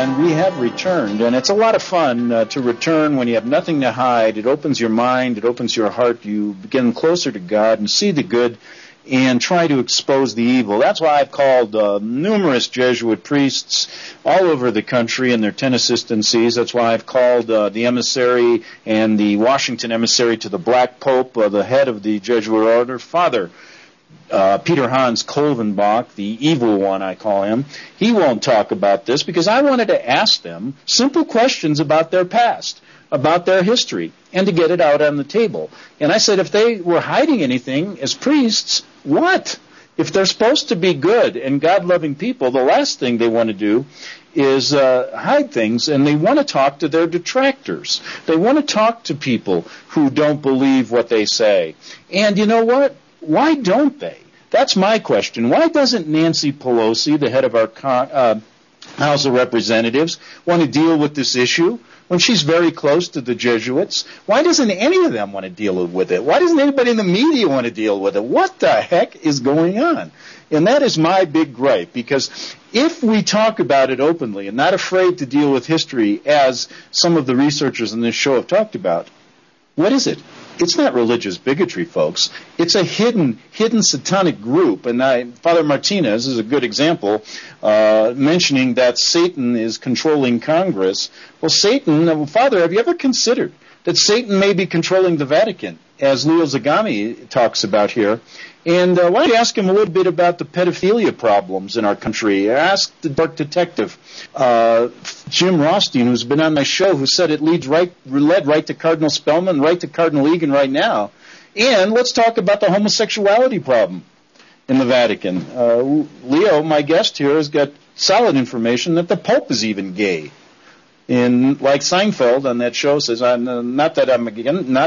And we have returned, and it's a lot of fun to return when you have nothing to hide. It opens your mind, it opens your heart. You begin closer to God and see the good and try to expose the evil. That's why I've called numerous Jesuit priests all over the country and their 10 assistancies. That's why I've called the emissary and the Washington emissary to the Black Pope, the head of the Jesuit order, Father Peter Hans Kolvenbach, the evil one, I call him. He won't talk about this because I wanted to ask them simple questions about their past, about their history, and to get it out on the table. And I said, if they were hiding anything as priests, what? If they're supposed to be good and God-loving people, the last thing they want to do is hide things, and they want to talk to their detractors. They want to talk to people who don't believe what they say. And you know what? Why don't they? That's my question. Why doesn't Nancy Pelosi, the head of our House of Representatives, want to deal with this issue when she's very close to the Jesuits? Why doesn't any of them want to deal with it? Why doesn't anybody in the media want to deal with it? What the heck is going on? And that is my big gripe, because if we talk about it openly and not afraid to deal with history, as some of the researchers in this show have talked about, what is it? It's not religious bigotry, folks. It's a hidden satanic group. And Father Martinez is a good example, mentioning that Satan is controlling Congress. Well, Father, have you ever considered that Satan may be controlling the Vatican, as Leo Zagami talks about here? And why don't you ask him a little bit about the pedophilia problems in our country? Ask the dark detective, Jim Rothstein, who's been on my show, who said it led right to Cardinal Spellman, right to Cardinal Egan right now. And let's talk about the homosexuality problem in the Vatican. Leo, my guest here, has got solid information that the Pope is even gay. And like Seinfeld on that show says, not that I'm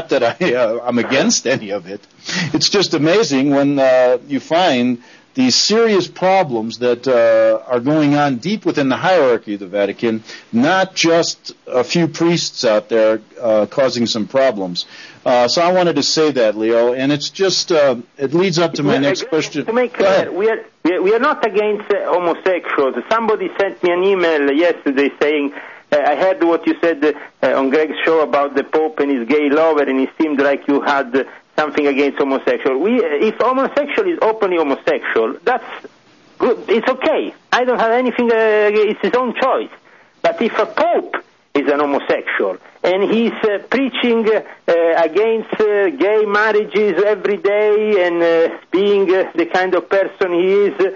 against any of it. It's just amazing when you find these serious problems that are going on deep within the hierarchy of the Vatican, not just a few priests out there causing some problems. So I wanted to say that, Leo, and it's just it leads up to my next question. To make clear, we are not against homosexuals. Somebody sent me an email yesterday saying, I heard what you said on Greg's show about the Pope and his gay lover, and it seemed like you had something against homosexual. If homosexual is openly homosexual, that's good. It's okay. I don't have anything. It's his own choice. But if a Pope is an homosexual and he's preaching against gay marriages every day and being the kind of person he is,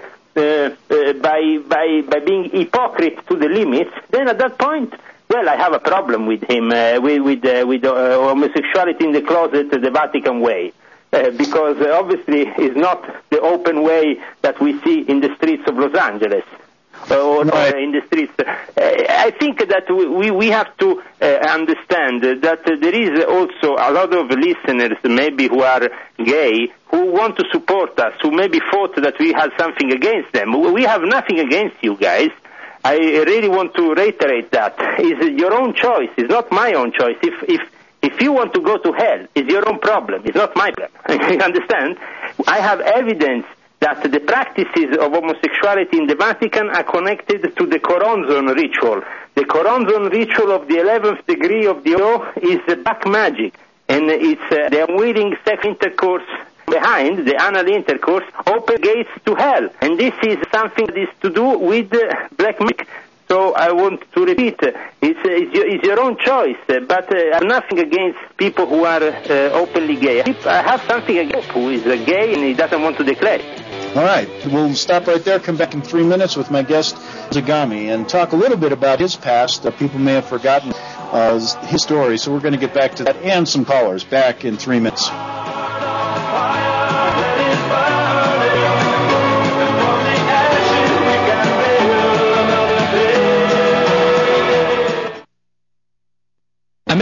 by being hypocrite to the limits, then at that point, well, I have a problem with him, with homosexuality in the closet the Vatican way, because obviously it's not the open way that we see in the streets of Los Angeles. Or in the streets. I think that we have to understand that there is also a lot of listeners maybe who are gay who want to support us, who maybe thought that we had something against them. We have nothing against you guys. I really want to reiterate that. It's your own choice. It's not my own choice. If you want to go to hell, it's your own problem. It's not my problem. You understand? I have evidence that the practices of homosexuality in the Vatican are connected to the Coronzon ritual. The Coronzon ritual of the 11th degree of the O is black magic, and it's the unwilling sex intercourse behind, the anal intercourse, open gates to hell. And this is something that is to do with black magic. So I want to repeat, it's your own choice, but I have nothing against people who are openly gay. I have something against who is gay and he doesn't want to declare it. All right, we'll stop right there, come back in 3 minutes with my guest, Zagami, and talk a little bit about his past. People may have forgotten his story, so we're going to get back to that and some callers back in 3 minutes.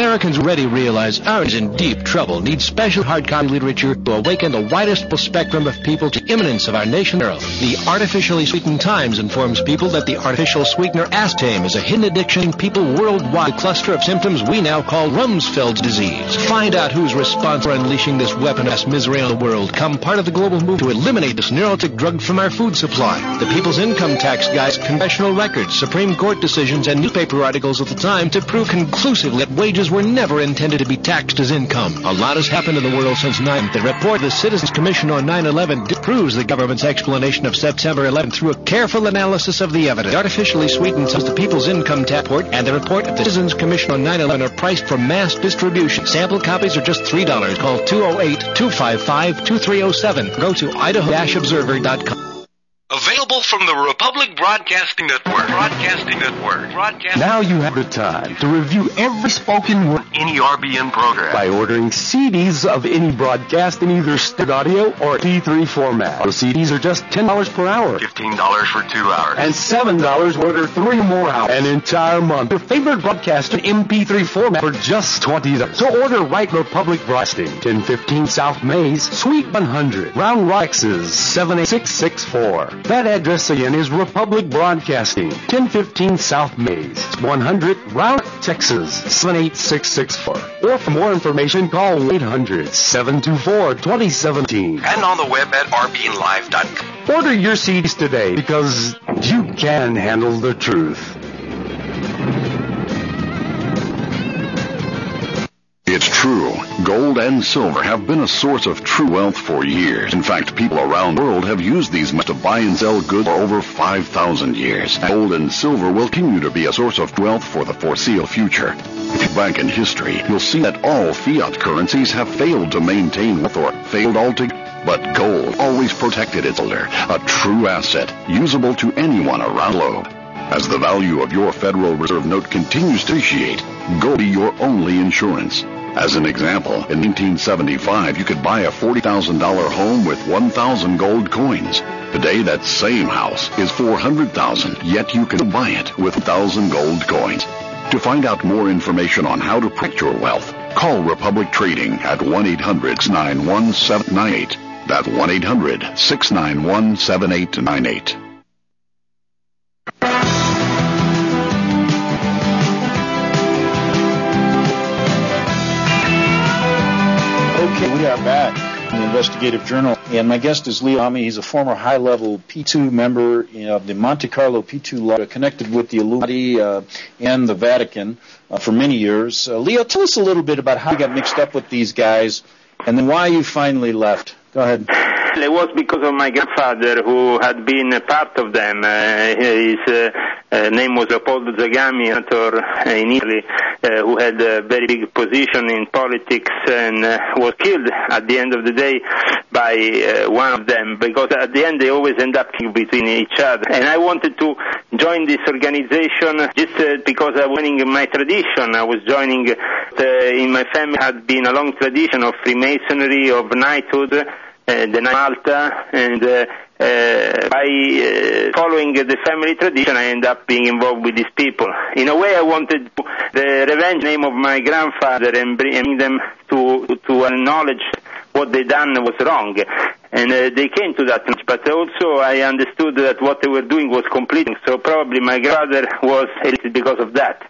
Americans already realize ours in deep trouble need special hard copy literature to awaken the widest spectrum of people to imminence of our nation's peril. The Artificially Sweetened Times informs people that the artificial sweetener aspartame is a hidden addiction in people worldwide, a cluster of symptoms we now call Rumsfeld's disease. Find out who's responsible for unleashing this weaponized misery on the world. Come part of the global move to eliminate this neurotic drug from our food supply. The People's Income Tax Guide's congressional records, Supreme Court decisions, and newspaper articles of the time to prove conclusively that wages were never intended to be taxed as income. A lot has happened in the world since 9/11. The report of the Citizens Commission on 9/11 disproves the government's explanation of September 11 through a careful analysis of the evidence. The Artificially Sweetened Times, the People's Income Tax Report, and the report of the Citizens Commission on 9/11 are priced for mass distribution. Sample copies are just $3. Call 208-255-2307. Go to idaho-observer.com. Available from the Republic Broadcasting Network. Now you have the time to review every spoken word in the RBN program by ordering CDs of any broadcast in either standard audio or MP3 format. The CDs are just $10 per hour. $15 for 2 hours. And $7 order 3 more hours. An entire month. Your favorite broadcast in MP3 format for just $20. So order right Republic Broadcasting. 1015 South Mays, Suite 100, Round Rock, Texas 78664. That address again is Republic Broadcasting, 1015 South Mays, 100 Round Rock, Texas 78664. Or for more information, call 800-724-2017. And on the web at rbnlive.com. Order your CDs today because you can handle the truth. It's true. Gold and silver have been a source of true wealth for years. In fact, people around the world have used these metals to buy and sell goods for over 5,000 years. Gold and silver will continue to be a source of wealth for the foreseeable future. If you look back in history, you'll see that all fiat currencies have failed to maintain wealth or failed altogether. But gold always protected its holder, a true asset, usable to anyone around the globe. As the value of your Federal Reserve note continues to appreciate, gold will be your only insurance. As an example, in 1975, you could buy a $40,000 home with 1,000 gold coins. Today, that same house is $400,000, yet you can buy it with 1,000 gold coins. To find out more information on how to protect your wealth, call Republic Trading at 1-800-691-7898. That's 1-800-691-7898. Okay, we are back in the Investigative Journal, and my guest is Leo Aami. He's a former high-level P2 member of the Monte Carlo P2 Law, connected with the Illuminati and the Vatican for many years. Leo, tell us a little bit about how you got mixed up with these guys, and then why you finally left. Go ahead. It was because of my grandfather, who had been a part of them. His name was Leopoldo Zagami, senator in Italy, who had a very big position in politics and was killed at the end of the day by one of them, because at the end they always end up between each other. And I wanted to join this organization just because I was joining my tradition. I was joining, in my family had been a long tradition of Freemasonry, of knighthood, the Malta, and by following the family tradition, I ended up being involved with these people. In a way, I wanted the revenge name of my grandfather and bring them to acknowledge what they done was wrong. And they came to that, but also I understood that what they were doing was completing. So probably my grandfather was elected because of that.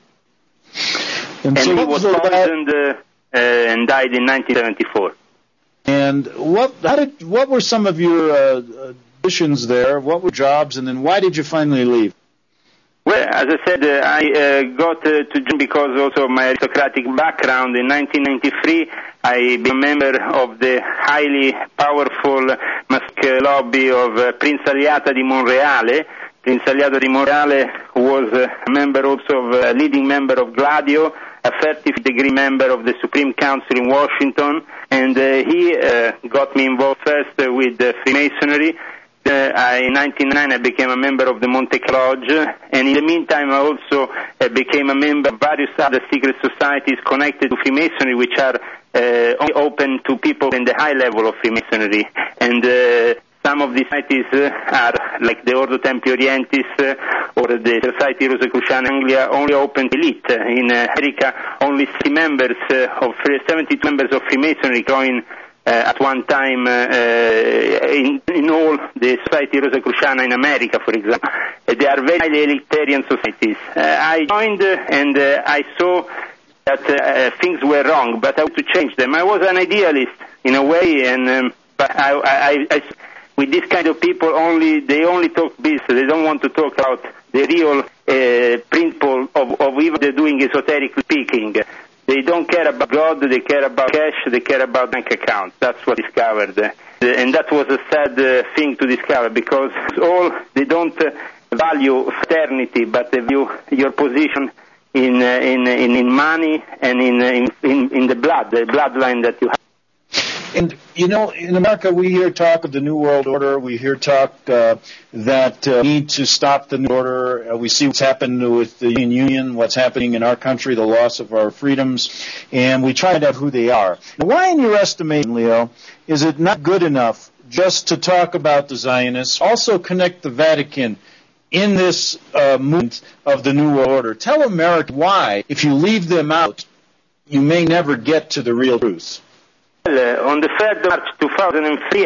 And so he was poisoned and died in 1974. And what were some of your positions there? What were jobs, and then why did you finally leave? Well, as I said, I got to join because also of my aristocratic background. In 1993, I became a member of the highly powerful masque lobby of Prince Aliata di Monreale. Prince Aliata di Monreale was a member also of a leading member of Gladio, a 30th-degree member of the Supreme Council in Washington, and he got me involved first with Freemasonry. In 1999 I became a member of the Monte Carlo Lodge, and in the meantime I also became a member of various other secret societies connected to Freemasonry, which are only open to people in the high level of Freemasonry. And some of these societies are like the Ordo Templi Orientis or the Society Rosicruciana in Anglia only open to elite. In America, only 72 members of Freemasonry join at one time in all the Society Rosicruciana in America, for example. They are very highly elitarian societies. I joined and I saw that things were wrong, but I wanted to change them. I was an idealist in a way, and but I with this kind of people, they only talk business. They don't want to talk about the real principle of even they're doing esoteric speaking. They don't care about God, they care about cash, they care about bank accounts. That's what I discovered. And that was a sad thing to discover, because they don't value fraternity, but they view your position in money and in the bloodline that you have. And, in America, we hear talk of the New World Order. We hear talk that need to stop the New Order. We see what's happened with the Union, what's happening in our country, the loss of our freedoms, and we try to have who they are. Why, in your estimation, Leo, is it not good enough just to talk about the Zionists, also connect the Vatican in this movement of the New World Order? Tell America why, if you leave them out, you may never get to the real truth. On the 3rd of March 2003,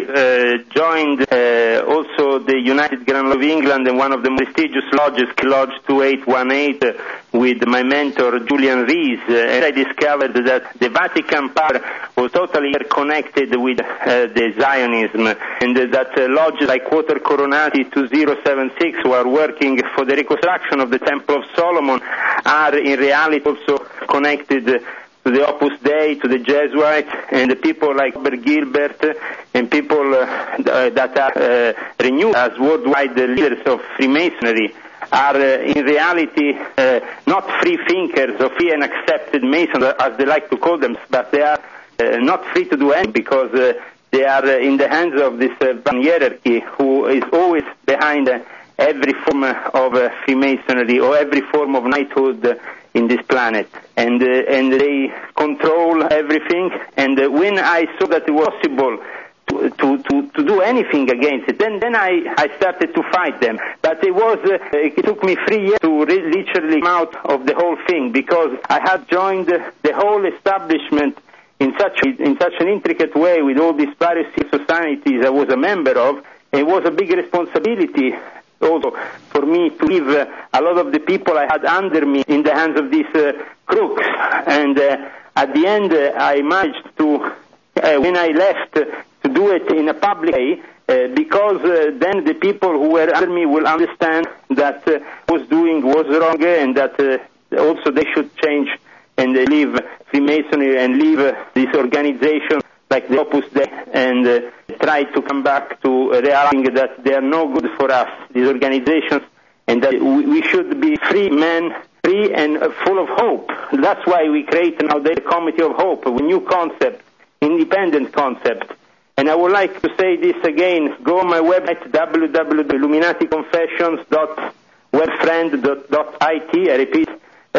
I joined also the United Grand Lodge of England and one of the prestigious lodges, Lodge 2818, with my mentor Julian Rees, and I discovered that the Vatican power was totally connected with the Zionism, and that lodges like Quater Coronati 2076, who are working for the reconstruction of the Temple of Solomon, are in reality also connected to the Opus Dei, to the Jesuits, and the people like Robert Gilbert, and people that are renewed as worldwide leaders of Freemasonry, are in reality not free thinkers or free and accepted Masons, as they like to call them, but they are not free to do anything, because they are in the hands of this hierarchy who is always behind every form of Freemasonry or every form of knighthood in this planet, and they control everything. And when I saw that it was possible to do anything against it, then I started to fight them. But it took me 3 years to literally come out of the whole thing, because I had joined the whole establishment in such an intricate way with all these various societies I was a member of. It was a big responsibility also for me to leave a lot of the people I had under me in the hands of these crooks. And at the end, I managed to, when I left, to do it in a public way, because then the people who were under me will understand that what I was doing was wrong, and that also they should change and leave Freemasonry and leave this organization like the Opus Dei, and try to come back to realizing that they are no good for us, these organizations, and that we should be free men, free and full of hope. That's why we create now the Committee of Hope, a new concept, independent concept. And I would like to say this again. Go on my website, www.illuminaticonfessions.webfriend.it. I repeat,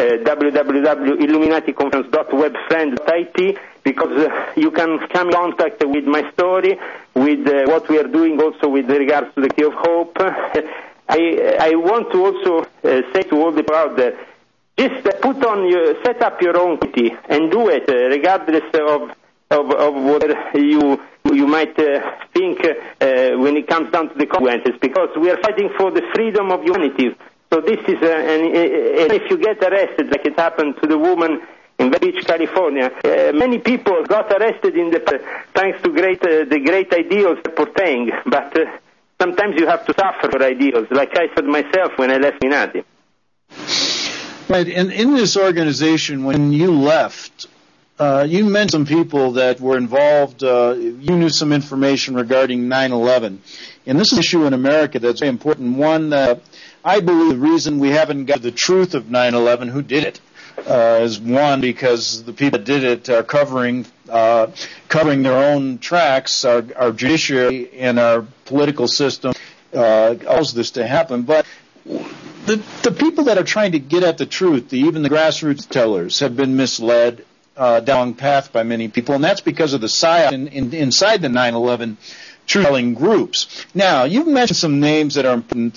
www.illuminaticonfessions.webfriend.it, because you can come in contact with my story, with what we are doing also with regards to the Key of Hope. I want to also say to all the people out there, just set up your own committee and do it, regardless of what you might think when it comes down to the consequences, because we are fighting for the freedom of humanity. So this is, and if you get arrested, like it happened to the woman in Venice Beach, California, many people got arrested thanks to the great ideals they're portraying. But sometimes you have to suffer for ideals, like I said myself when I left Minati. Right, and in this organization, when you left, you mentioned some people that were involved. You knew some information regarding 9/11, and this is an issue in America that's very important. One, I believe the reason we haven't got the truth of 9/11, who did it, is one, because the people that did it are covering their own tracks. Our judiciary and our political system allows this to happen, but the people that are trying to get at the truth, even the grassroots tellers, have been misled down path by many people, and that's because of the psyop inside the 9/11 truth-telling groups. Now, you've mentioned some names that are important,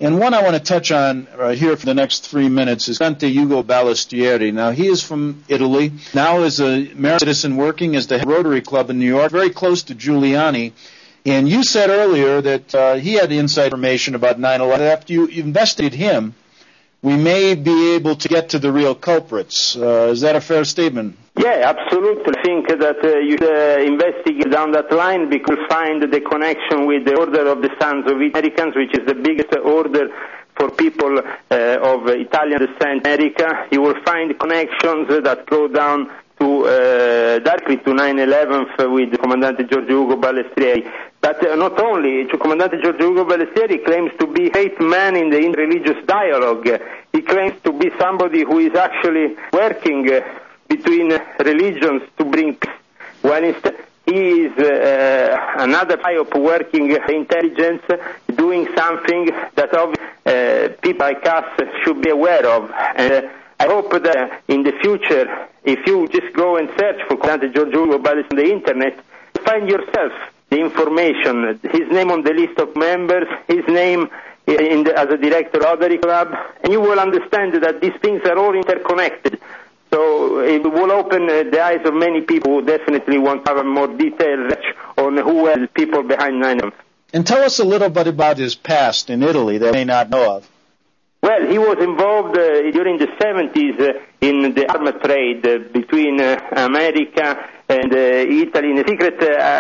And one I want to touch on here for the next 3 minutes is Dante Ugo Ballestieri. Now, he is from Italy, now is a American citizen working as the head of Rotary Club in New York, very close to Giuliani. And you said earlier that he had inside information about 9/11. After you investigated him, we may be able to get to the real culprits. Is that a fair statement? Yeah, absolutely. I think that you should investigate down that line because you find the connection with the Order of the Sons of Americans, which is the biggest order for people of Italian descent in America. You will find connections that go down to directly to 9/11 with Comandante Giorgio Ugo Ballestieri. But not only, Comandante Giorgio Ugo Ballestieri claims to be a great man in the interreligious dialogue. He claims to be somebody who is actually working between religions to bring peace, while instead he is another psyop working intelligence, doing something that people like us should be aware of. And I hope that in the future, if you just go and search for Comandante Giorgio Ugo Ballestieri on the internet, find yourself the information, his name on the list of members, his name as a director of Rotary Club, and you will understand that these things are all interconnected. So it will open the eyes of many people who definitely want to have a more detailed research on who are the people behind 9/11. And tell us a little bit about his past in Italy that I may not know of. Well, he was involved during the 70s in the arms trade between America and Italy. In a secret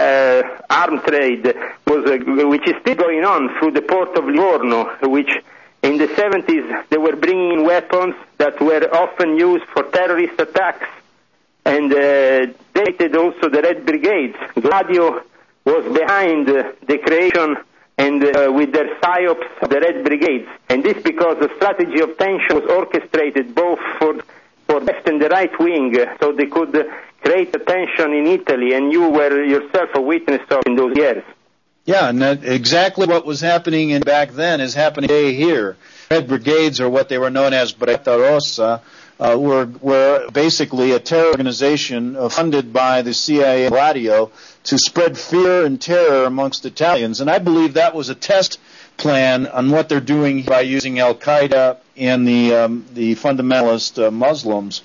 arms trade which is still going on through the port of Livorno, which in the 70s they were bringing in weapons that were often used for terrorist attacks, and they created also the Red Brigades. Gladio was behind the creation and with their psyops, the Red Brigades. And this because the strategy of tension was orchestrated both for left and the right wing, so they could create a tension in Italy, and you were yourself a witness of in those years. Yeah, and exactly what was happening back then is happening today here. Red Brigades, or what they were known as Brigata Rossa, were basically a terror organization funded by the CIA and Gladio to spread fear and terror amongst Italians. And I believe that was a test plan on what they're doing by using Al-Qaeda and the fundamentalist Muslims.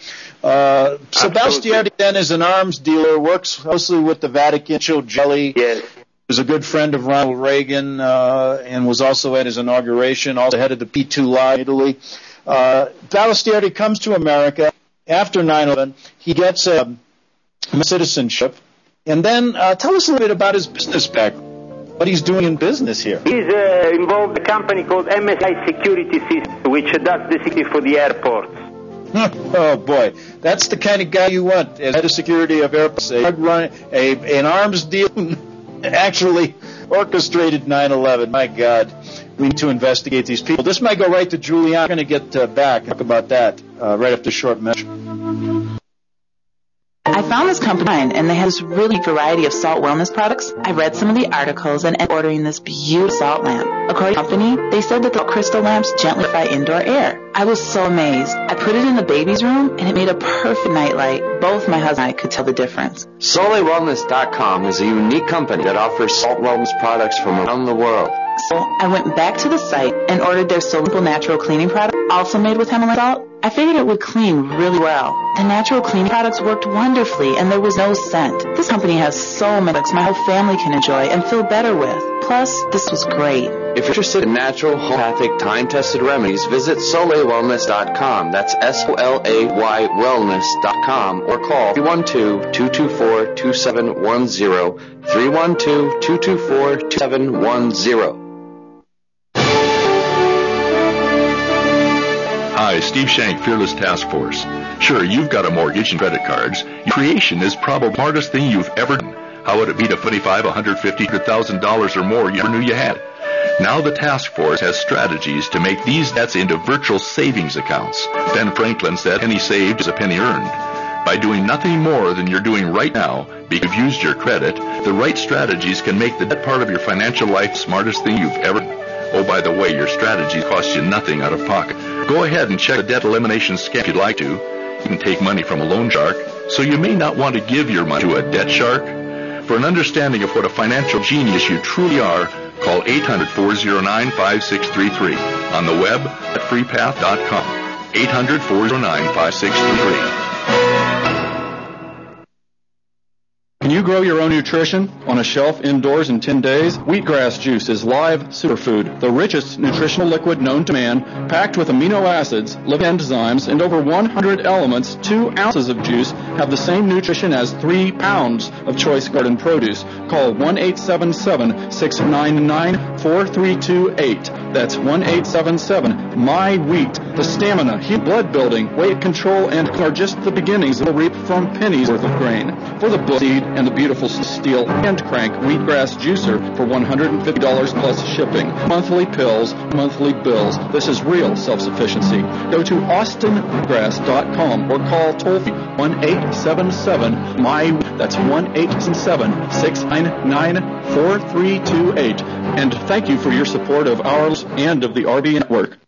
Ballestieri then is an arms dealer, works closely with the Vatican. Gelli was a good friend of Ronald Reagan and was also at his inauguration, also head of the P2 Law in Italy. Ballestieri comes to America after 9/11. He gets a citizenship. And then tell us a little bit about his business background, what he's doing in business here. He's involved in a company called MSI Security Systems, which does the security for the airports. Oh, boy. That's the kind of guy you want as head of security of airports. An arms deal actually orchestrated 9/11. My God. We need to investigate these people. This might go right to Giuliani. I'm going to get back and talk about that right after a short message. I found this company and they had this really variety of salt wellness products. I read some of the articles and ended up ordering this beautiful salt lamp. According to the company, they said that the crystal lamps gently fry indoor air. I was so amazed. I put it in the baby's room and it made a perfect nightlight. Both my husband and I could tell the difference. SoleWellness.com is a unique company that offers salt wellness products from around the world. So I went back to the site and ordered their Simple Natural Cleaning product, also made with Himalayan salt. I figured it would clean really well. The natural cleaning products worked wonderfully and there was no scent. This company has so many products my whole family can enjoy and feel better with. Plus, this was great. If you're interested in natural, homeopathic, time-tested remedies, visit SoleWellness.com. That's SOLAY Wellness.com or call 312-224-2710. 312-224-2710. Hi, Steve Shank, Fearless Task Force. Sure, you've got a mortgage and credit cards. Your creation is probably the hardest thing you've ever done. How would it be to $25,000, $150,000, $100,000 or more you never knew you had? Now the task force has strategies to make these debts into virtual savings accounts. Ben Franklin said, "Penny saved is a penny earned." By doing nothing more than you're doing right now, because you've used your credit, the right strategies can make the debt part of your financial life the smartest thing you've ever done. Oh, by the way, your strategies cost you nothing out of pocket. Go ahead and check the debt elimination scam if you'd like to. You can take money from a loan shark, so you may not want to give your money to a debt shark. For an understanding of what a financial genius you truly are, Call 800-409-5633. On the web at freepath.com. 800-409-5633. Can you grow your own nutrition on a shelf indoors in 10 days? Wheatgrass juice is live superfood, the richest nutritional liquid known to man, packed with amino acids, living enzymes, and over 100 elements. 2 ounces of juice have the same nutrition as 3 pounds of choice garden produce. Call 1-877-699-4328. That's 1-877-MY-WHEAT. The stamina, heat, blood building, weight control, and are just the beginnings that will reap from pennies worth of grain. For the seed and the beautiful steel hand crank wheatgrass juicer for $150 plus shipping. Monthly pills, monthly bills. This is real self-sufficiency. Go to austinwheatgrass.com or call toll-free 1-877-MY. That's 1-877-699-4328. And thank you for your support of ours and of the RB Network.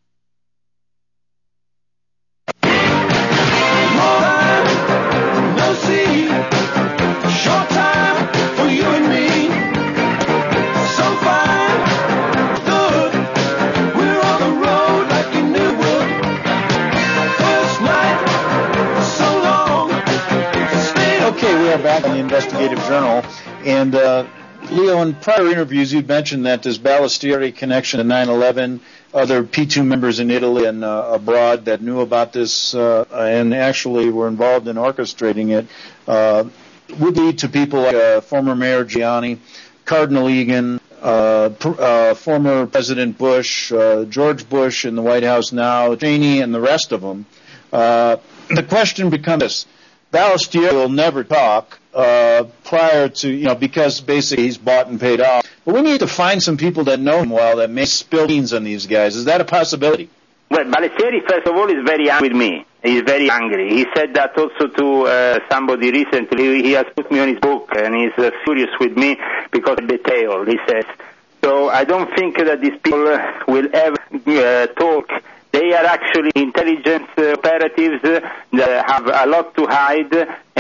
We are back on the Investigative Journal, and Leo, in prior interviews you'd mentioned that this Balistieri connection to 9/11, other P2 members in Italy and abroad that knew about this and actually were involved in orchestrating it, would lead to people like former Mayor Giuliani, Cardinal Egan, former President Bush, George Bush in the White House now, Cheney, and the rest of them. The question becomes this. Balistieri will never talk prior to, because basically he's bought and paid off. But we need to find some people that know him well that may spill beans on these guys. Is that a possibility? Well, Balistieri, first of all, is very angry with me. He's very angry. He said that also to somebody recently. He has put me on his book, and he's furious with me because of betrayal, he says. So I don't think that these people will ever talk. They are actually intelligence operatives that have a lot to hide,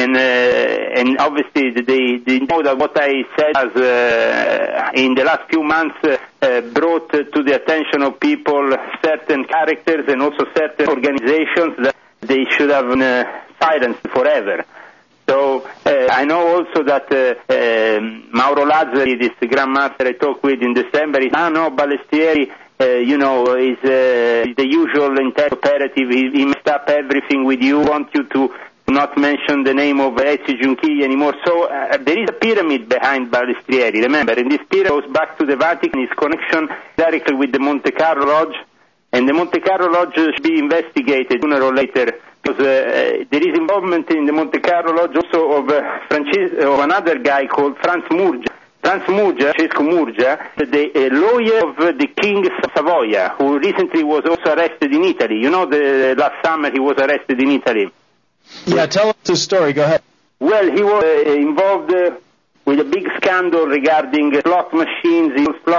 and obviously they know that what I said has in the last few months brought to the attention of people certain characters and also certain organizations that they should have silenced forever. So I know also that Mauro Lazzari, this grandmaster I talked with in December, is Balistieri. Is the usual operative. He messed up everything with you, want you to not mention the name of Ezio Giunchiglia anymore. So there is a pyramid behind Balistieri, remember, and this pyramid goes back to the Vatican, his connection directly with the Monte Carlo Lodge, and the Monte Carlo Lodge should be investigated sooner or later, because there is involvement in the Monte Carlo Lodge also of another guy called Franz Murgia. Francesco Murgia, the lawyer of the King of Savoia, who recently was also arrested in Italy. Last summer he was arrested in Italy. Yeah, tell us the story. Go ahead. Well, he was involved with a big scandal regarding slot machines,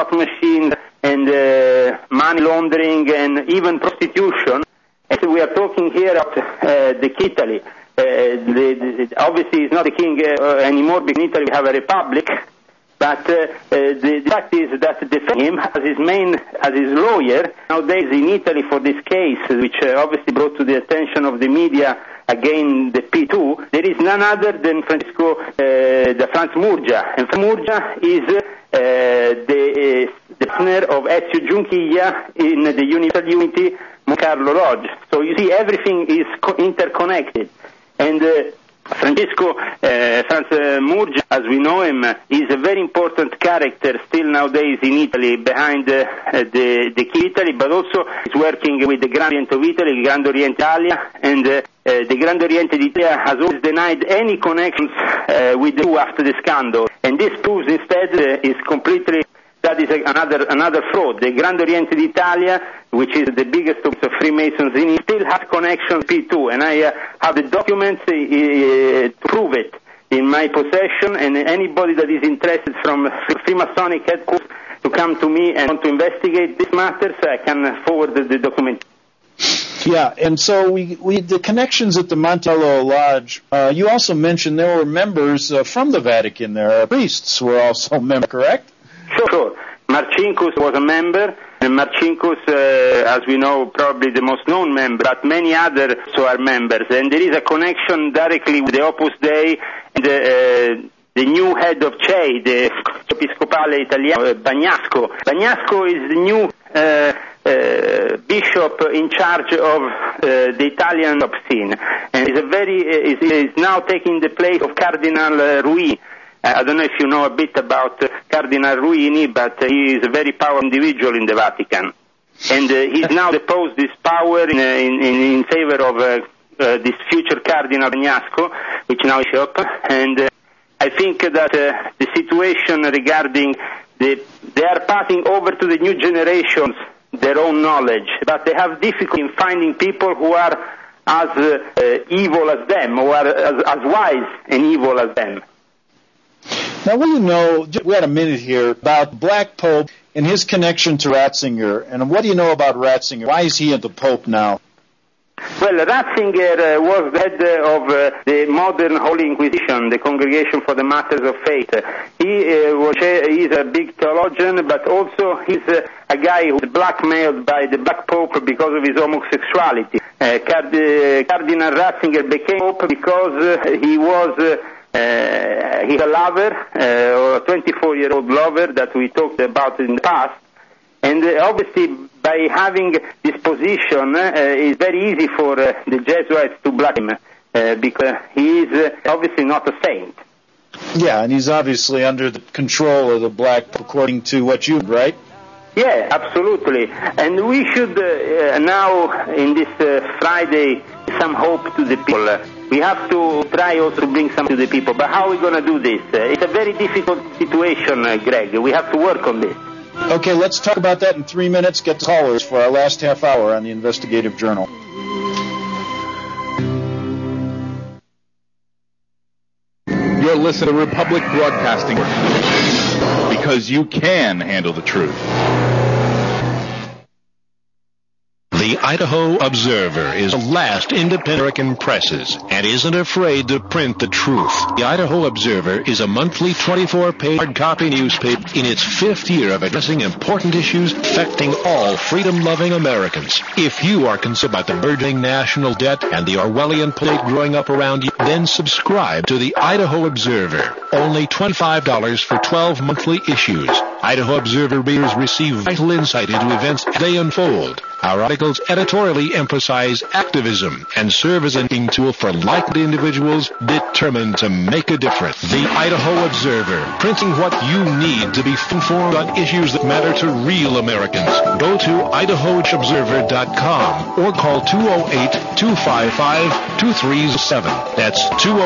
and money laundering, and even prostitution. And so we are talking here about the Italy. Obviously, he's not the king anymore, because in Italy we have a republic. But the fact is that defending him as his lawyer nowadays in Italy for this case, which obviously brought to the attention of the media again the P2, there is none other than Franz Murgia. And Franz Murgia is the partner of Ezio Giunchiglia in the Universal Unity Monte Carlo Lodge. So you see, everything is interconnected. And Franz Murgia, as we know him, is a very important character still nowadays in Italy, behind the key Italy, but also is working with the Grand Oriente of Italy, Grand Oriente Italia, and the Grand Oriente d'Italia has always denied any connections with the two after the scandal, and this proves instead is completely. That is another fraud. The Grand Oriente d'Italia, which is the biggest of the Freemasons in Italy, still has connections P2, and I have the documents to prove it in my possession, and anybody that is interested from Freemasonic headquarters to come to me and want to investigate these matters, I can forward the document. Yeah, and so we the connections at the Monte Carlo Lodge, you also mentioned there were members from the Vatican there. Priests were also members, correct? Sure. Marcinkus was a member, and Marcinkus, as we know, probably the most known member, but many others also are members. And there is a connection directly with the Opus Dei and the new head of CEI, the Episcopale Italiano, Bagnasco. Bagnasco is the new bishop in charge of the Italian scene, and is now taking the place of Cardinal Ruini. I don't know if you know a bit about Cardinal Ruini, but he is a very powerful individual in the Vatican, and he's now deposed this power in favor of this future Cardinal Bagnasco, which now is bishop, and I think that the situation regarding they are passing over to the new generations their own knowledge, but they have difficulty in finding people who are as evil as them, or as wise and evil as them. Now, what do you know, we had a minute here, about Black Pope and his connection to Ratzinger, and what do you know about Ratzinger? Why is he the Pope now? Well, Ratzinger was the head of the modern Holy Inquisition, the Congregation for the Matters of Faith. He's a big theologian, but also he's a guy who was blackmailed by the Black Pope because of his homosexuality. Cardinal Ratzinger became Pope because he's a lover, or a 24-year-old lover that we talked about in the past. And obviously, by having this position, it's very easy for the Jesuits to block him, because he is obviously not a saint. Yeah, and he's obviously under the control of the Black, according to what you right? Yeah, absolutely. And we should now, in this Friday, some hope to the people. We have to try also to bring some to the people. But how are we going to do this? It's a very difficult situation, Greg. We have to work on this. Okay, let's talk about that in 3 minutes. Get the callers for our last half hour on the Investigative Journal. You're listening to Republic Broadcasting, because you can handle the truth. The Idaho Observer is the last independent American presses and isn't afraid to print the truth. The Idaho Observer is a monthly 24-page hard copy newspaper in its 5th year of addressing important issues affecting all freedom-loving Americans. If you are concerned about the burgeoning national debt and the Orwellian plague growing up around you, then subscribe to the Idaho Observer. Only $25 for 12 monthly issues. Idaho Observer readers receive vital insight into events as they unfold. Our articles editorially emphasize activism and serve as an tool for like-minded individuals determined to make a difference. The Idaho Observer, printing what you need to be informed on issues that matter to real Americans. Go to idahoobserver.com or call 208-255-2307. That's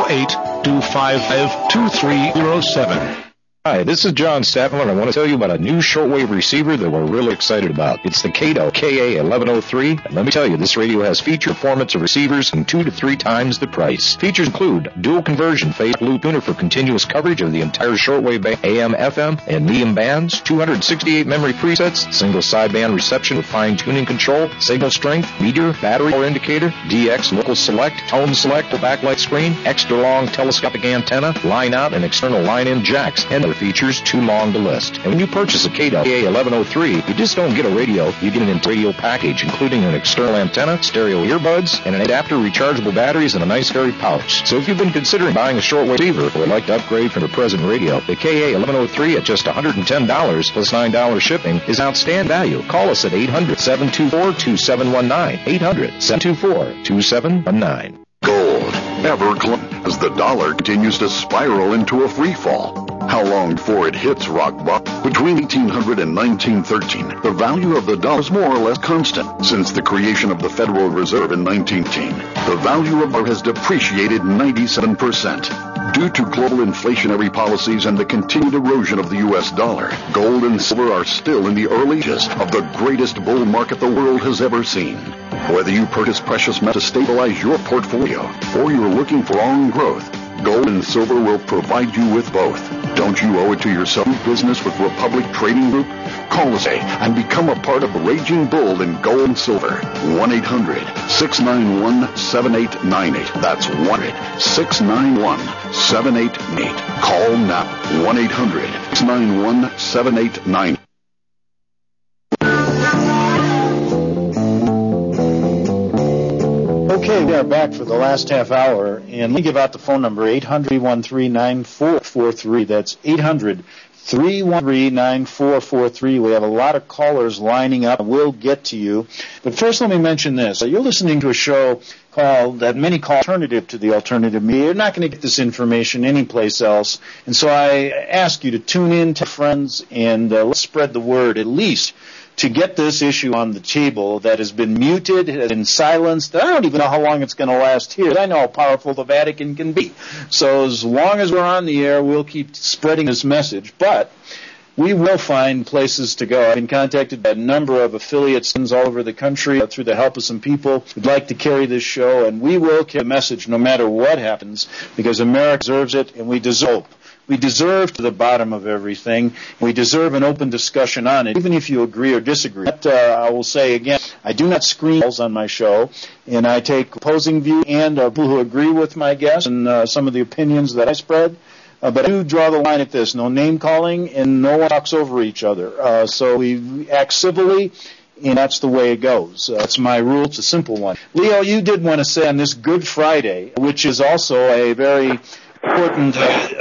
208-255-2307. Hi, this is John Stadtmiller, and I want to tell you about a new shortwave receiver that we're really excited about. It's the Kato KA1103, and let me tell you, this radio has feature performance of receivers in 2 to 3 times the price. Features include dual conversion phase loop tuner for continuous coverage of the entire shortwave band, AM, FM, and medium bands, 268 memory presets, single sideband reception with fine-tuning control, signal strength, meter, battery power indicator, DX local select, tone select, backlight screen, extra long telescopic antenna, line out and external line-in jacks, and other features too long to list. And when you purchase a Kato KA1103, you just don't get a radio, you get an radio package, including an external antenna, stereo earbuds, and an adapter, rechargeable batteries, and a nice carry pouch. So if you've been considering buying a shortwave receiver or would like to upgrade from the present radio, the KA1103 at just $110 plus $9 shipping is outstanding value. Call us at 800-724-2719. 800-724-2719. Gold, ever as the dollar continues to spiral into a free fall. How long before it hits rock bottom? Between 1800 and 1913, the value of the dollar is more or less constant. Since the creation of the Federal Reserve in 1910, the value of the dollar has depreciated 97%. Due to global inflationary policies and the continued erosion of the U.S. dollar, gold and silver are still in the early stages of the greatest bull market the world has ever seen. Whether you purchase precious metals to stabilize your portfolio or you're looking for long growth, gold and silver will provide you with both. Don't you owe it to yourself to do business with Republic Trading Group? Call us today and become a part of the Raging Bull in gold and silver. 1-800-691-7898. That's 1-800-691-7898. Call now. 1-800-691-7898. Okay, we are back for the last half hour, and let me give out the phone number, 800-313-9443. That's 800-313-9443. We have a lot of callers lining up. We'll get to you. But first, let me mention this. You're listening to a show called, that many call Alternative to the Alternative Media. You're not going to get this information anyplace else. And so I ask you to tune in to friends and let's spread the word, at least to get this issue on the table that has been muted, has been silenced. I don't even know how long it's going to last here. I know how powerful the Vatican can be. So as long as we're on the air, we'll keep spreading this message. But we will find places to go. I've been contacted by a number of affiliates all over the country through the help of some people who'd like to carry this show, and we will carry the message no matter what happens, because America deserves it, and we deserve. We deserve to the bottom of everything. We deserve an open discussion on it, even if you agree or disagree. But I will say again, I do not screen calls on my show, and I take opposing views and people who agree with my guests and some of the opinions that I spread. But I do draw the line at this: no name calling, and no one talks over each other. So we act civilly, and that's the way it goes. That's my rule. It's a simple one. Leo, you did want to say on this Good Friday, which is also a very important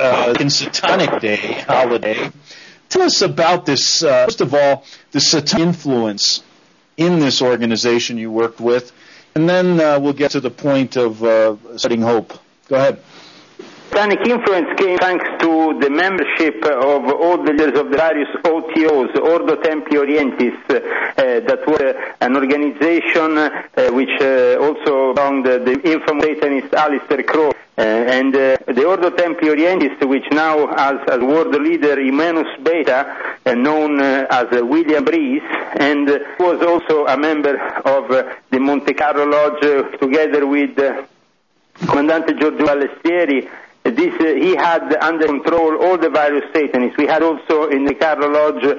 Satanic Day holiday. Tell us about this, first of all, the Satanic influence in this organization you worked with, and then we'll get to the point of spreading hope. Go ahead. Satanic influence came thanks to the membership of all the leaders of the various OTOs, Ordo Templi Orientis, that were an organization which also belonged the infamous Satanist Aleister Crowley. And the Ordo Templi Orientis, which now has as world leader Imenus Beta, known as William Breeze, and was also a member of the Monte Carlo Lodge together with Comandante Giorgio Ballestieri. He had under control all the various Satanists. We had also in the Carlo Lodge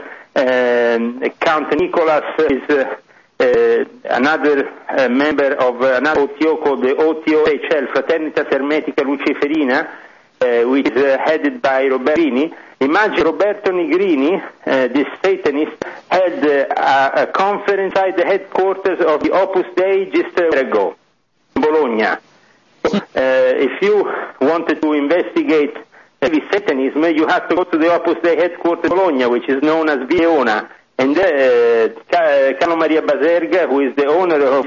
Count Nicholas is another member of another OTO called the OTOHL, Fraternitas Hermetica Luciferina, which is headed by Roberto Negrini. Imagine Roberto Negrini, this Satanist, had a conference at the headquarters of the Opus Dei just a year ago in Bologna. If you wanted to investigate heavy Satanism, you have to go to the Opus Dei headquarters in Bologna, which is known as Via. And Carlo Maria Baserga, who is the owner of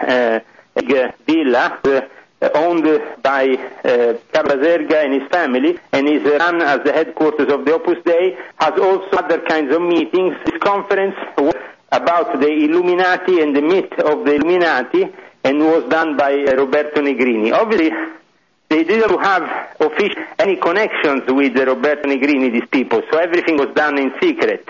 villa, owned by Carlo Baserga and his family, and is run as the headquarters of the Opus Dei, has also other kinds of meetings. This conference was about the Illuminati and the myth of the Illuminati, and was done by Roberto Negrini. Obviously, they didn't have any connections with Roberto Negrini, these people, so everything was done in secret.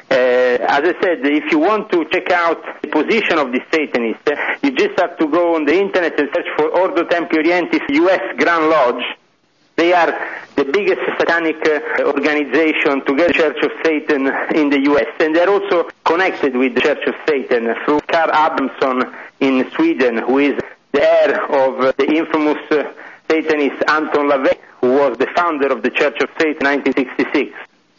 As I said, if you want to check out the position of the Satanists, you just have to go on the internet and search for Ordo Templi Orientis U.S. Grand Lodge. They are the biggest satanic organization together with the Church of Satan in the U.S., and they're also connected with the Church of Satan through Carl Abramson in Sweden, who is the heir of the infamous Satanist Anton LaVey, who was the founder of the Church of Satan in 1966.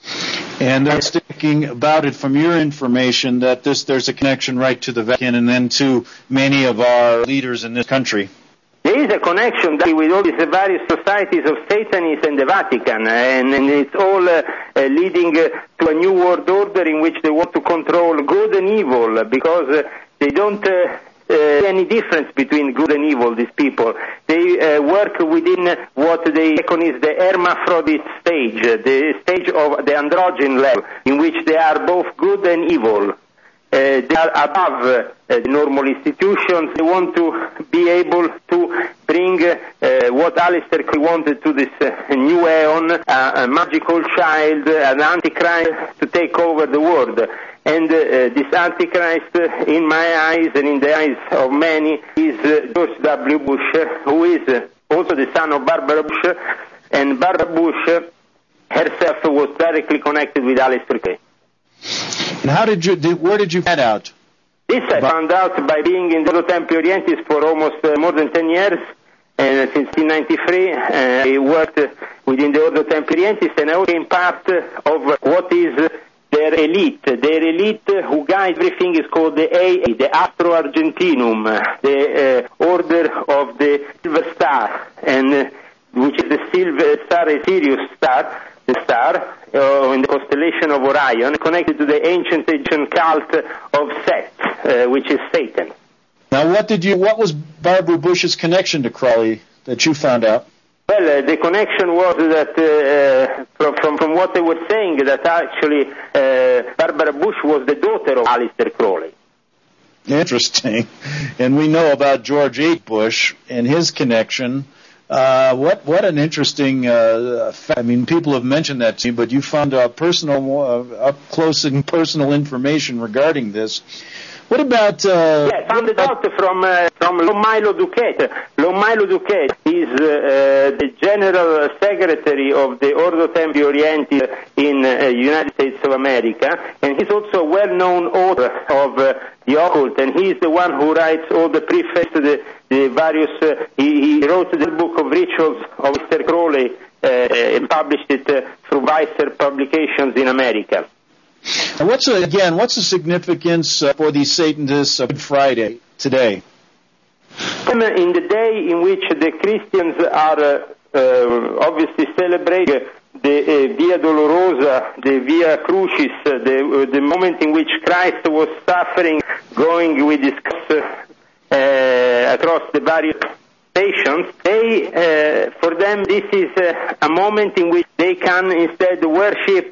And I'm thinking about it from your information that there's a connection right to the Vatican and then to many of our leaders in this country. There is a connection with all these various societies of Satanists and the Vatican, and it's all leading to a new world order in which they want to control good and evil, because they don't see any difference between good and evil, these people. They work within what they reckon is the hermaphrodite stage, the stage of the androgen level, in which they are both good and evil. They are above the normal institutions. They want to be able to bring what Aleister Crowley wanted to this new aeon, a magical child, an antichrist to take over the world. And this antichrist, in my eyes and in the eyes of many, is George W. Bush, who is also the son of Barbara Bush, and Barbara Bush herself was directly connected with Aleister Crowley. And where did you find out? This I found out by being in the Ordo Templi Orientis for almost more than 10 years, and since 1993 I worked within the Ordo Templi Orientis, and I became part of what is their elite who guide everything is called the AA, the Astro Argentinum, the Order of the Silver Star, and which is the Silver Star, a Sirius star, the star in the constellation of Orion, connected to the ancient cult of Seth, which is Satan. Now, what was Barbara Bush's connection to Crowley that you found out? Well, the connection was that, from what they were saying, that actually Barbara Bush was the daughter of Aleister Crowley. Interesting. And we know about George H. Bush and his connection. What an interesting, I mean, people have mentioned that to me, but you found out up close and personal information regarding this. What about... I found it out from Lon Milo Duquette. Lon Milo Duquette is the General Secretary of the Ordo Templi Orientis in the United States of America, and he's also a well-known author of the occult, and he's the one who writes all the preface to the various... he wrote the book of rituals of Mr. Crowley and published it through Weiser Publications in America. What's the significance for these Satanists of Good Friday today? In the day in which the Christians are obviously celebrating the Via Dolorosa, the Via Crucis, the moment in which Christ was suffering, going with his cross across the various stations, for them this is a moment in which they can instead worship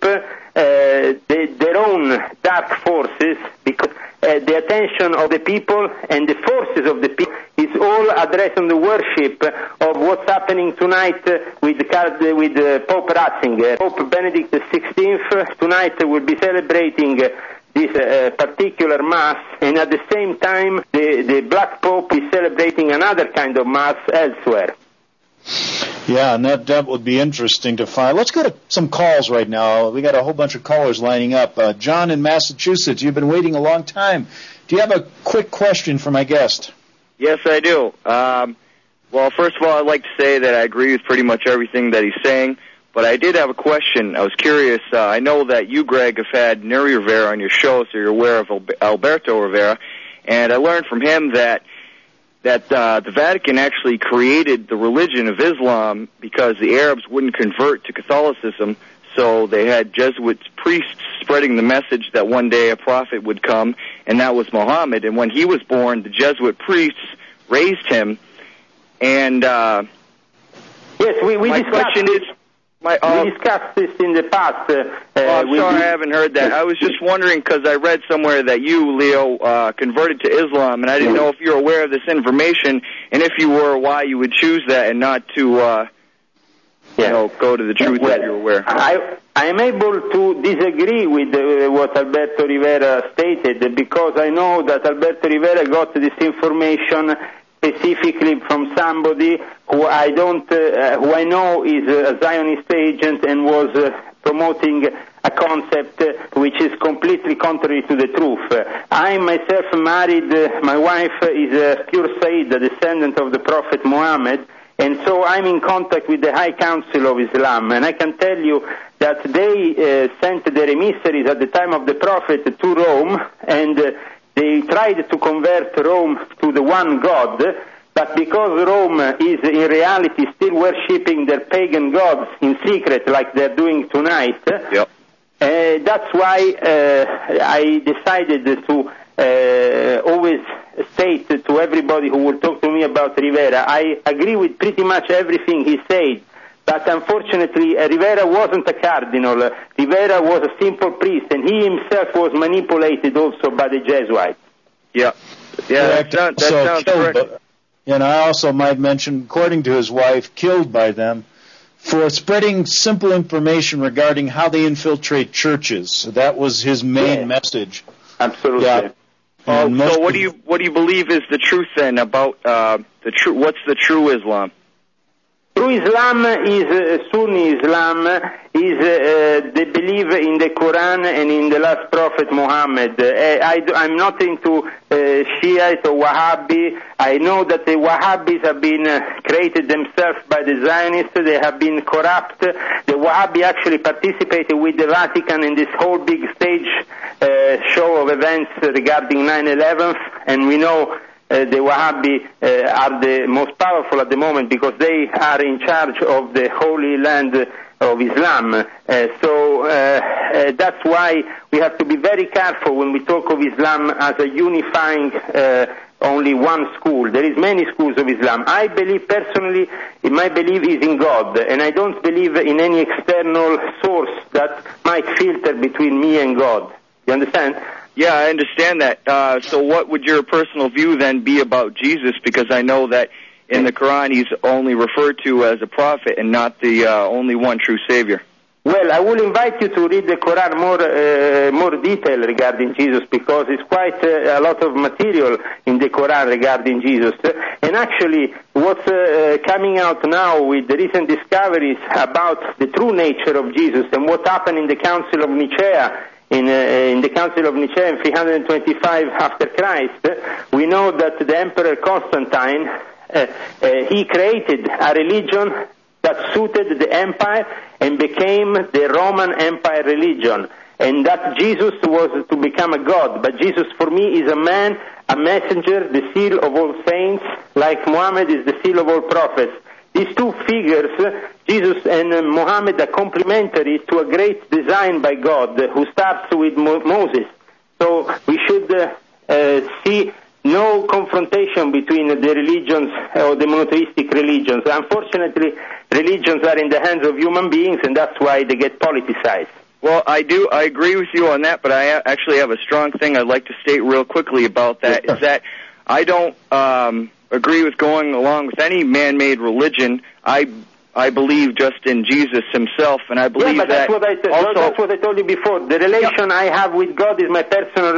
their own dark forces, because the attention of the people and the forces of the people is all addressed on the worship of what's happening tonight with Pope Ratzinger. Pope Benedict XVI tonight will be celebrating this particular Mass, and at the same time the Black Pope is celebrating another kind of Mass elsewhere. Yeah, and that would be interesting to find. Let's go to some calls right now. We got a whole bunch of callers lining up. John in Massachusetts, you've been waiting a long time. Do you have a quick question for my guest? Yes, I do. Well, first of all, I'd like to say that I agree with pretty much everything that he's saying, but I did have a question. I was curious. I know that you, Greg, have had Neri Rivera on your show, so you're aware of Alberto Rivera, and I learned from him that the Vatican actually created the religion of Islam because the Arabs wouldn't convert to Catholicism, so they had Jesuit priests spreading the message that one day a prophet would come, and that was Muhammad. And when he was born, the Jesuit priests raised him. And yes, we discussed this in the past. I'm sorry, I haven't heard that. I was just wondering because I read somewhere that you, Leo, converted to Islam, and I didn't know if you were aware of this information, and if you were, why you would choose that and not to, go to the truth that you're aware. I am able to disagree with what Alberto Rivera stated, because I know that Alberto Rivera got this information specifically from somebody who I know is a Zionist agent and was promoting a concept which is completely contrary to the truth. I myself married, my wife is a pure Sayyid, a descendant of the Prophet Muhammad, and so I'm in contact with the High Council of Islam, and I can tell you that they sent their emissaries at the time of the Prophet to Rome, and they tried to convert Rome to the one God, but because Rome is in reality still worshipping their pagan gods in secret like they're doing tonight, that's why I decided to always state to everybody who will talk to me about Rivera, I agree with pretty much everything he said, but unfortunately Rivera wasn't a cardinal. Rivera was a simple priest, and he himself was manipulated also by the Jesuits. Yeah, that sounds correct. And I also might mention, according to his wife, killed by them for spreading simple information regarding how they infiltrate churches. So that was his main message. Absolutely. Yeah. So what do you believe is the truth then about what's the true Islam? True Islam is Sunni Islam, is they believe in the Quran and in the last prophet Muhammad. I'm not into Shiite or Wahhabi. I know that the Wahhabis have been created themselves by the Zionists. They have been corrupt. The Wahhabi actually participated with the Vatican in this whole big stage show of events regarding 9/11, and we know the Wahhabi are the most powerful at the moment because they are in charge of the Holy Land of Islam. So that's why we have to be very careful when we talk of Islam as a unifying only one school. There is many schools of Islam. I believe personally, my belief is in God, and I don't believe in any external source that might filter between me and God. You understand? Yeah, I understand that. So what would your personal view then be about Jesus? Because I know that in the Quran he's only referred to as a prophet and not the only one true Savior. Well, I will invite you to read the Quran more detail regarding Jesus, because it's quite a lot of material in the Quran regarding Jesus. And actually, what's coming out now with the recent discoveries about the true nature of Jesus and what happened in the Council of Nicaea, in the Council of Nicaea in 325 after Christ, we know that the Emperor Constantine, he created a religion that suited the empire and became the Roman Empire religion, and that Jesus was to become a god. But Jesus for me is a man, a messenger, the seal of all saints, like Muhammad is the seal of all prophets. These two figures, Jesus and Muhammad, are complementary to a great design by God who starts with Moses. So we should see no confrontation between the religions or the monotheistic religions. Unfortunately, religions are in the hands of human beings, and that's why they get politicized. Well, I agree with you on that, but I actually have a strong thing I'd like to state real quickly about that, is that I don't agree with going along with any man-made religion. I believe just in Jesus himself, and I believe that's what I told you before. The relation I have with God is my personal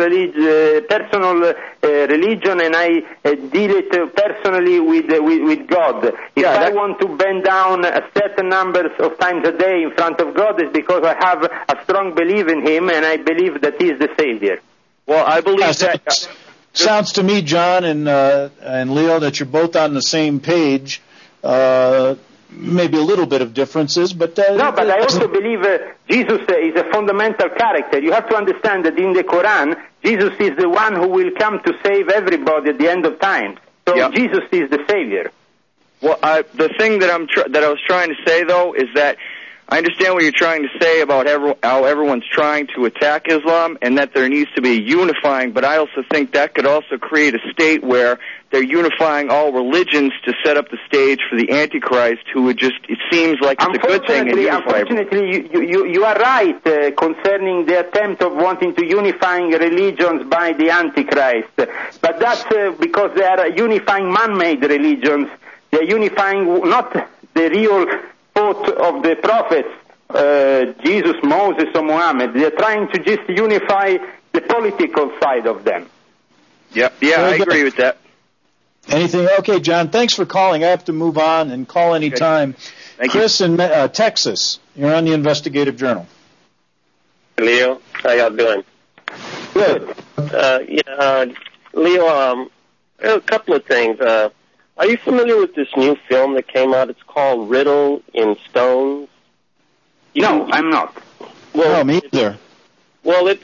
religion, and I deal it personally with God. If I want to bend down a certain numbers of times a day in front of God, it's because I have a strong belief in Him, and I believe that He is the Savior. Well, I believe that. Sounds to me, John and Leo, that you're both on the same page. Maybe a little bit of differences, but no. But I also believe Jesus is a fundamental character. You have to understand that in the Quran, Jesus is the one who will come to save everybody at the end of time. So Jesus is the Savior. Well, the thing that I was trying to say though is that I understand what you're trying to say about how everyone's trying to attack Islam and that there needs to be unifying, but I also think that could also create a state where they're unifying all religions to set up the stage for the Antichrist, who would just, it seems like it's a good thing. Unfortunately, you are right concerning the attempt of wanting to unifying religions by the Antichrist. But that's because they are unifying man-made religions. They're unifying not the real thought of the prophets, Jesus, Moses, or Muhammad. They're trying to just unify the political side of them. Yeah, I agree with that. Anything? Okay, John, thanks for calling. I have to move on and call any time. Thank Chris in Texas, you're on the Investigative Journal. Leo, how y'all doing? Good. Leo, a couple of things. Are you familiar with this new film that came out? It's called Riddle in Stones. No, I'm not. Well, no, me either. Well, what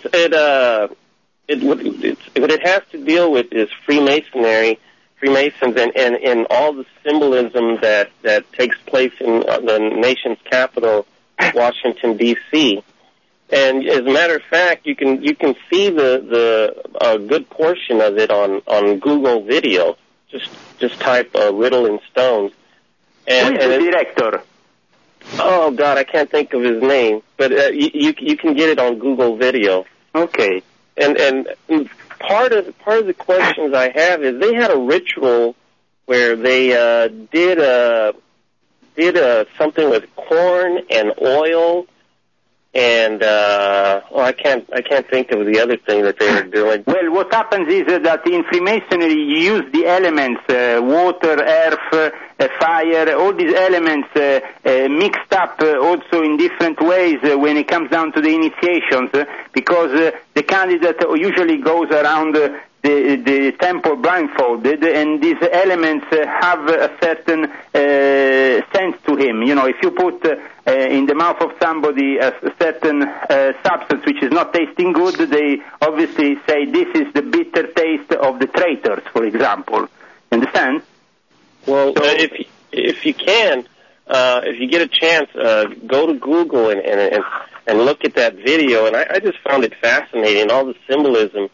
it has to deal with is Freemasons and all the symbolism that takes place in the nation's capital, Washington D.C. And as a matter of fact, you can see a good portion of it on Google Video. Just type Riddle in Stones. Who is the director? Oh God, I can't think of his name, but you can get it on Google Video. Okay. And part of the questions I have is they had a ritual where they did something with corn and oil, And I can't think of the other thing that they were doing. Well, what happens is that in Freemasonry you use the elements, water, earth, fire, all these elements mixed up also in different ways when it comes down to the initiations, because the candidate usually goes around the temple blindfolded, and these elements have a certain sense to him. You know, if you put in the mouth of somebody a certain substance which is not tasting good, they obviously say this is the bitter taste of the traitors, for example. Understand? Well, if you can, if you get a chance, go to Google and look at that video. And I just found it fascinating, all the symbolism.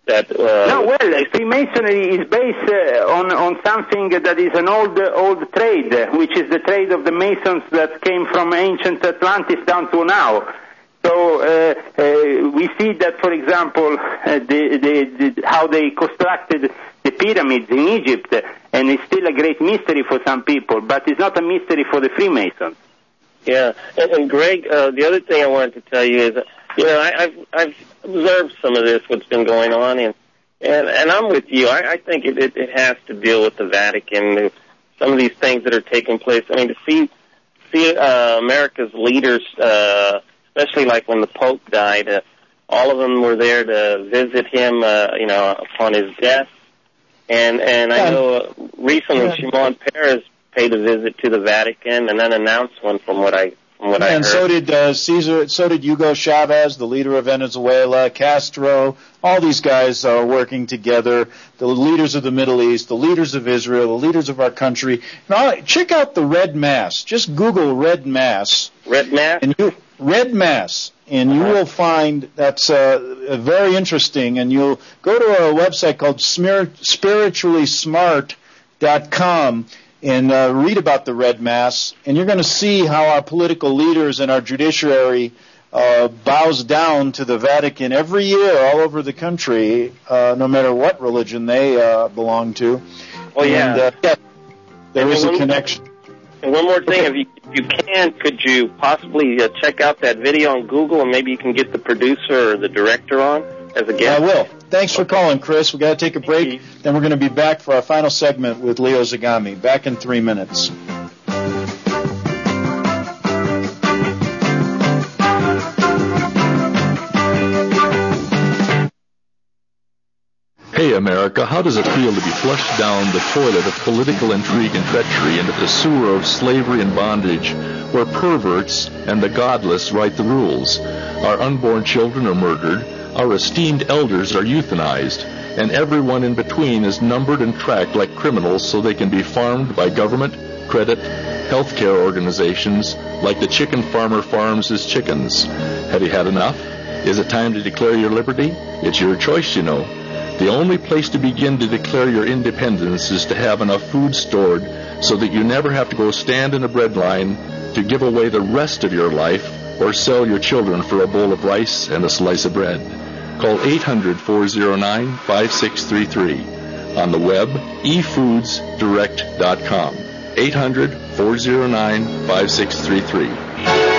Freemasonry is based on something that is an old trade, which is the trade of the Masons that came from ancient Atlantis down to now. So we see that, for example, how they constructed the pyramids in Egypt, and it's still a great mystery for some people, but it's not a mystery for the Freemasons. Yeah, and Greg, the other thing I wanted to tell you is, I've observed some of this, what's been going on, and I'm with you. I think it has to deal with the Vatican, some of these things that are taking place. I mean, to see America's leaders, especially like when the Pope died, all of them were there to visit him, upon his death. And I know recently Shimon Peres paid a visit to the Vatican and then announced one from what I heard. And so did Caesar. So did Hugo Chavez, the leader of Venezuela, Castro. All these guys are working together. The leaders of the Middle East, the leaders of Israel, the leaders of our country. Now, check out the Red Mass. Just Google Red Mass. Red Mass. Red Mass, and you will find that's very interesting. And you'll go to a website called spirituallysmart.com. and read about the Red Mass, and you're going to see how our political leaders and our judiciary bows down to the Vatican every year all over the country, no matter what religion they belong to. Oh, yeah. And, there is a connection. And one more thing, if you can, could you possibly check out that video on Google, and maybe you can get the producer or the director on as a guest? I will. Thanks for calling, Chris. We've got to take a break. Then we're going to be back for our final segment with Leo Zagami. Back in 3 minutes. Hey, America, how does it feel to be flushed down the toilet of political intrigue and treachery into the sewer of slavery and bondage, where perverts and the godless write the rules? Our unborn children are murdered, our esteemed elders are euthanized, and everyone in between is numbered and tracked like criminals so they can be farmed by government, credit, healthcare organizations, like the chicken farmer farms his chickens. Have you had enough? Is it time to declare your liberty? It's your choice, you know. The only place to begin to declare your independence is to have enough food stored so that you never have to go stand in a bread line to give away the rest of your life or sell your children for a bowl of rice and a slice of bread. Call 800-409-5633. On the web, efoodsdirect.com. 800-409-5633.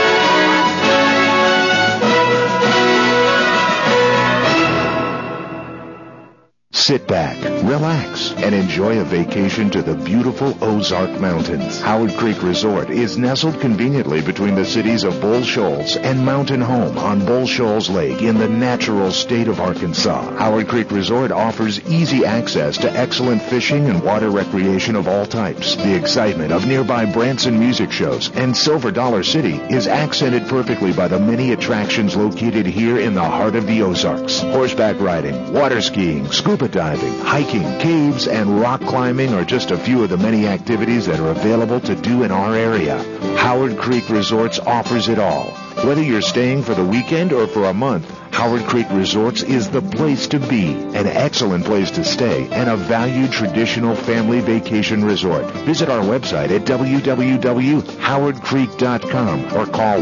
Sit back, relax, and enjoy a vacation to the beautiful Ozark Mountains. Howard Creek Resort is nestled conveniently between the cities of Bull Shoals and Mountain Home on Bull Shoals Lake in the natural state of Arkansas. Howard Creek Resort offers easy access to excellent fishing and water recreation of all types. The excitement of nearby Branson music shows and Silver Dollar City is accented perfectly by the many attractions located here in the heart of the Ozarks. Horseback riding, water skiing, scuba diving, hiking, caves, and rock climbing are just a few of the many activities that are available to do in our area. Howard Creek Resorts offers it all. Whether you're staying for the weekend or for a month, Howard Creek Resorts is the place to be, an excellent place to stay, and a valued traditional family vacation resort. Visit our website at www.howardcreek.com or call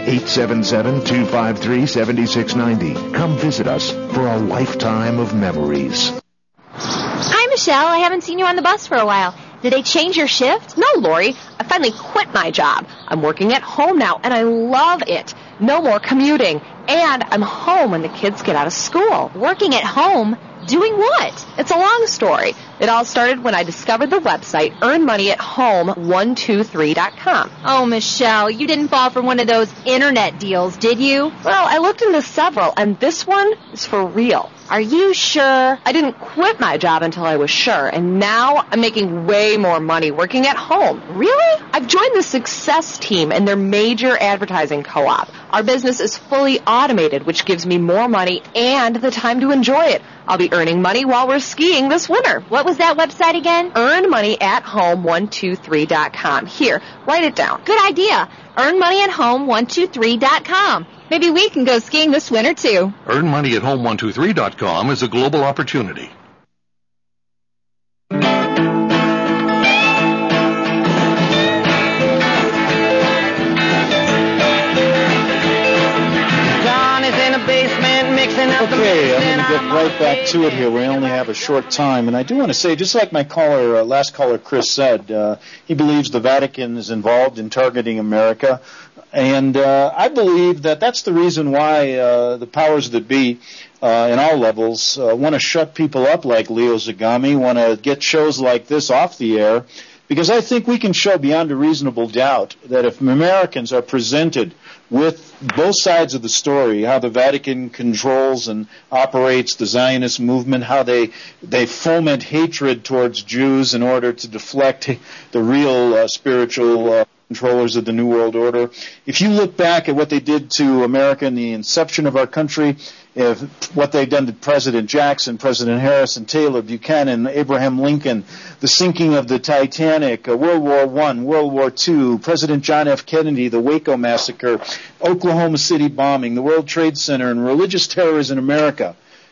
1-877-253-7690. Come visit us for a lifetime of memories. Hi, Michelle. I haven't seen you on the bus for a while. Did they change your shift? No, Lori. I finally quit my job. I'm working at home now, and I love it. No more commuting. And I'm home when the kids get out of school. Working at home? Doing what? It's a long story. It all started when I discovered the website earnmoneyathome123.com. Oh, Michelle, you didn't fall for one of those internet deals, did you? Well, I looked into several, and this one is for real. Are you sure? I didn't quit my job until I was sure, and now I'm making way more money working at home. Really? I've joined the Success Team in their major advertising co-op. Our business is fully automated, which gives me more money and the time to enjoy it. I'll be earning money while we're skiing this winter. What was that website again? earnmoneyathome123.com. Here, write it down. Good idea. earnmoneyathome123.com. Maybe we can go skiing this winter, too. earnmoneyathome123.com is a global opportunity. Okay, I'm going to get right back to it here. We only have a short time. And I do want to say, just like my last caller, Chris, said, he believes the Vatican is involved in targeting America. And I believe that that's the reason why the powers that be in all levels want to shut people up like Leo Zagami, want to get shows like this off the air, because I think we can show beyond a reasonable doubt that if Americans are presented with both sides of the story, how the Vatican controls and operates the Zionist movement, how they foment hatred towards Jews in order to deflect the real spiritual controllers of the New World Order. If you look back at what they did to America in the inception of our country, what they've done to President Jackson, President Harrison, Taylor, Buchanan, Abraham Lincoln, the sinking of the Titanic, World War I, World War II, President John F. Kennedy, the Waco massacre, Oklahoma City bombing, the World Trade Center, and religious terrorists in America,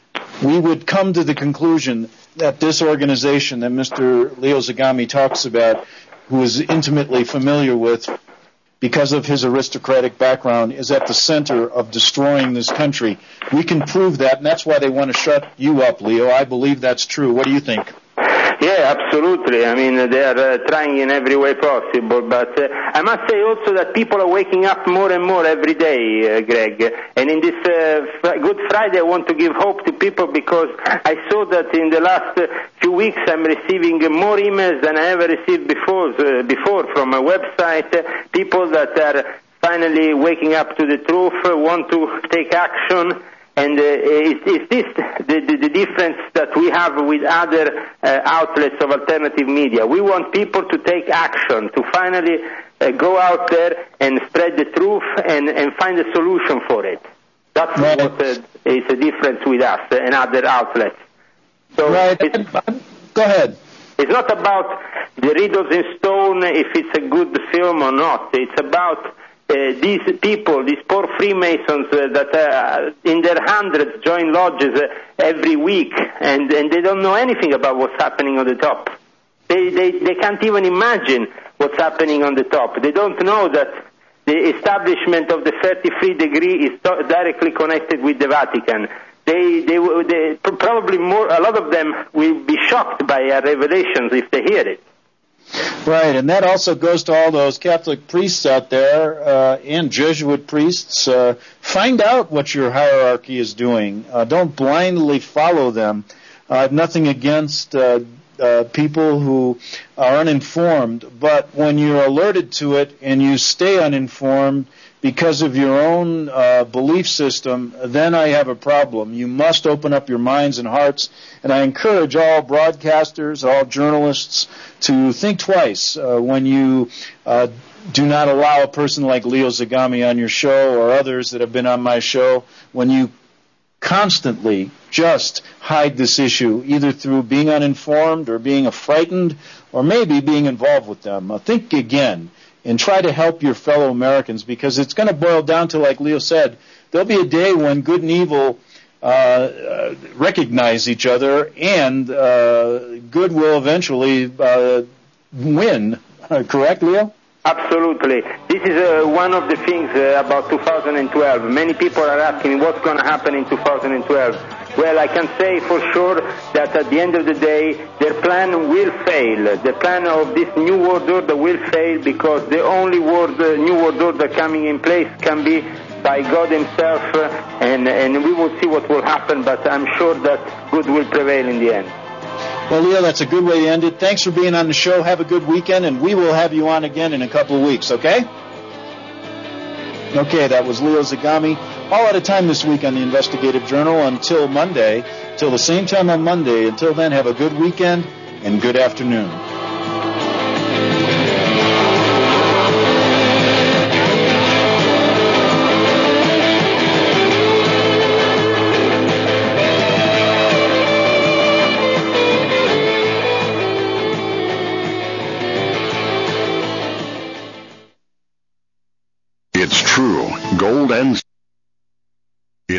we would come to the conclusion that this organization that Mr. Leo Zagami talks about, who is intimately familiar with because of his aristocratic background, is at the center of destroying this country. We can prove that, and that's why they want to shut you up, Leo. I believe that's true. What do you think? Yeah, absolutely. I mean, they are trying in every way possible, but I must say also that people are waking up more and more every day, Greg. And in this Good Friday, I want to give hope to people because I saw that in the last few weeks I'm receiving more emails than I ever received before from a website, people that are finally waking up to the truth, want to take action. And is this the difference that we have with other outlets of alternative media? We want people to take action, to finally go out there and spread the truth and find a solution for it. That's what is the difference with us and other outlets. So Go ahead. It's not about the riddles in stone, if it's a good film or not. It's about these people, these poor Freemasons that in their hundreds join lodges every week, and they don't know anything about what's happening on the top. They can't even imagine what's happening on the top. They don't know that the establishment of the 33 degree is directly connected with the Vatican. They probably a lot of them will be shocked by our revelations if they hear it. Right, and that also goes to all those Catholic priests out there and Jesuit priests. Find out what your hierarchy is doing. Don't blindly follow them. I have nothing against people who are uninformed, but when you're alerted to it and you stay uninformed because of your own belief system, then I have a problem. You must open up your minds and hearts, and I encourage all broadcasters, all journalists to think twice when you do not allow a person like Leo Zagami on your show or others that have been on my show, when you constantly just hide this issue, either through being uninformed or being frightened or maybe being involved with them. Think again and try to help your fellow Americans, because it's going to boil down to, like Leo said, there'll be a day when good and evil recognize each other, and good will eventually win. Correct, Leo? Absolutely. This is one of the things about 2012. Many people are asking what's going to happen in 2012. Well, I can say for sure that at the end of the day, their plan will fail. The plan of this New World Order will fail because the only New World Order coming in place can be by God himself, and we will see what will happen, but I'm sure that good will prevail in the end. Well, Leo, that's a good way to end it. Thanks for being on the show. Have a good weekend, and we will have you on again in a couple of weeks, okay? Okay, that was Leo Zagami. All out of time this week on the Investigative Journal until Monday, till the same time on Monday. Until then, have a good weekend and good afternoon.